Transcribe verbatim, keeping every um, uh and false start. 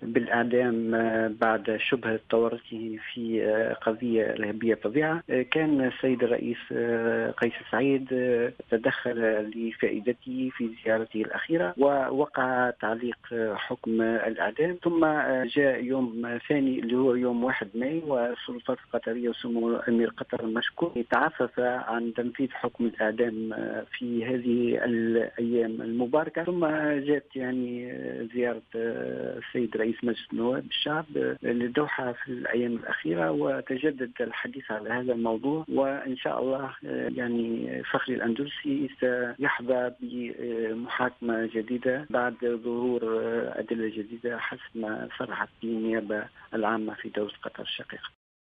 بالإعدام بعد شبهة تورطه في قضية إرهابية فظيعة. كان السيد الرئيس قيس سعيد تدخل لفائدته في زيارته الأخيرة ووقع تعليق حكم الإعدام، ثم جاء يوم ثاني اللي هو يوم واحد ماي والسلطات القطرية وسمو أمير قطر المشكور تعفف عن تنفيذ حكم الإعدام في هذه الأيام المباركة. ثم جاءت يعني زيارة السيد رئيس مجلس النواب الشعب للدوحة في الأيام الأخيرة، وتجدد الحديث على هذا الموضوع، وإن شاء الله يعني فخري الأندلسي سيحظى بمحاكمة جديدة بعد ظهور أدلة جديدة حسب ما صرحت به النيابة العامة في دولة قطر الشقيقة.